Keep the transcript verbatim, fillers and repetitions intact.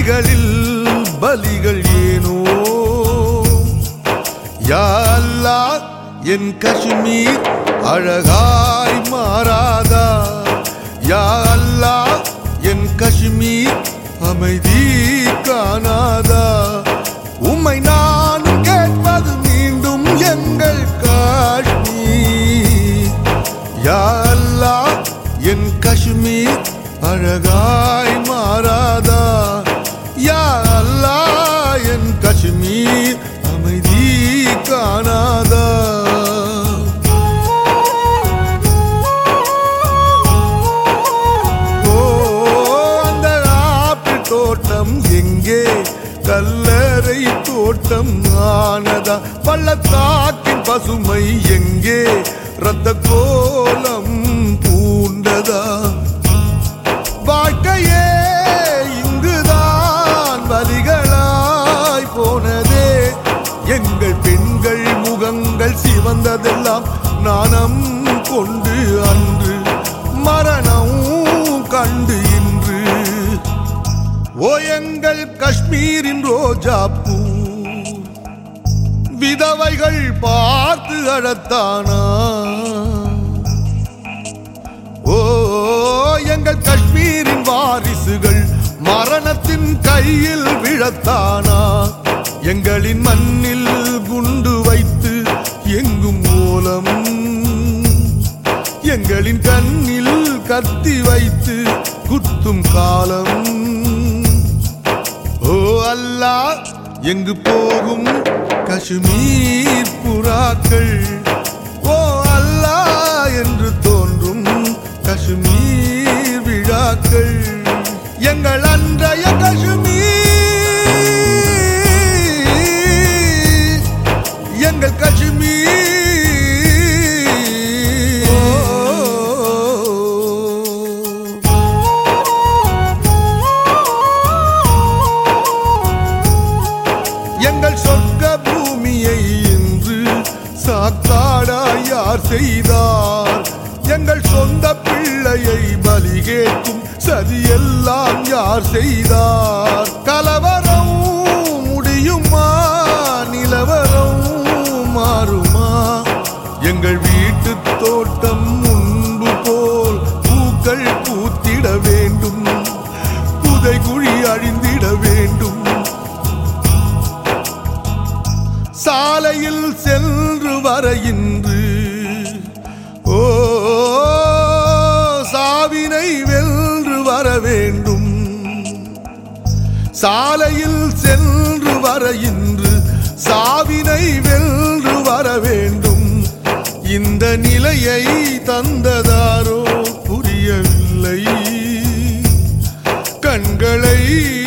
விழிகளில் பலிகள் ஏனோ யா அல்லாஹ் என் காஷ்மீர் அழகாய் மாறாதா யா அல்லாஹ் என் காஷ்மீர் அமைதி காணாதா உம்மை நானும் கேட்பது மீண்டும் எங்கள் காஷ்மீர் யா அல்லாஹ் என் காஷ்மீர் அழகாய் மாறாதா யா அல்லாஹ் என் காஷ்மீர் அமைதி காணாதா ஓ அந்த ஆப்பிள் தோட்டம் எங்கே கல்லறை தோட்டம் ஆனதா பள்ளத்தாக்கின் பசுமை எங்கே இரத்த கோலம் பூண்டதா வாழ்க்கையே இங்குதான் வலிகளாய் போனதே எங்கள் பெண்கள் முகங்கள் சிவந்ததெல்லாம் நாணம் கொண்டு அன்று மரணம் கண்டு இன்று ஓ எங்கள் காஷ்மீரின் ரோஜா பூ விதவைகள் பார்த்து அழத்தானா ஓ எங்கள் காஷ்மீரின் வாரிசுகள் மரணத்தின் கையில் விழத்தானா எங்களின் மண்ணில் குண்டு வைத்து எங்கும் மூலம் எங்களின் கண்ணில் கத்தி வைத்து குத்தும் காலம் ஓ அல்லாஹ் எங்கு போகும் காஷ்மீர் புறாக்கள் ஓ அல்லாஹ் என்று தோன்றும் காஷ்மீர் விழாக்கள் எங்கள் அன்றைய காஷ்மீர் எங்கள் காஷ்மீர் எங்கள் சொர்க்க பூமியை இன்று சாக்காடா யார் செய்தார் எங்கள் சொந்த பிள்ளையை பலி கேட்கும் சதியெல்லாம் யார் செய்தார் கலவரம் முடியுமா நிலவரம் மாறுமா எங்கள் வீட்டு தோட்டம் முன்பு போல் பூக்கள் பூத்திட வேண்டும் புதைகுழி அழிந்திட வேண்டும் சாலையில் சென்று வர இன்று ஓ சாவினை வென்று வர வேண்டும் சாலையில் சென்று வர இன்று சாவினை வென்று வர வேண்டும் இந்த நிலையை தந்ததாரோ புரியவில்லை கண்களை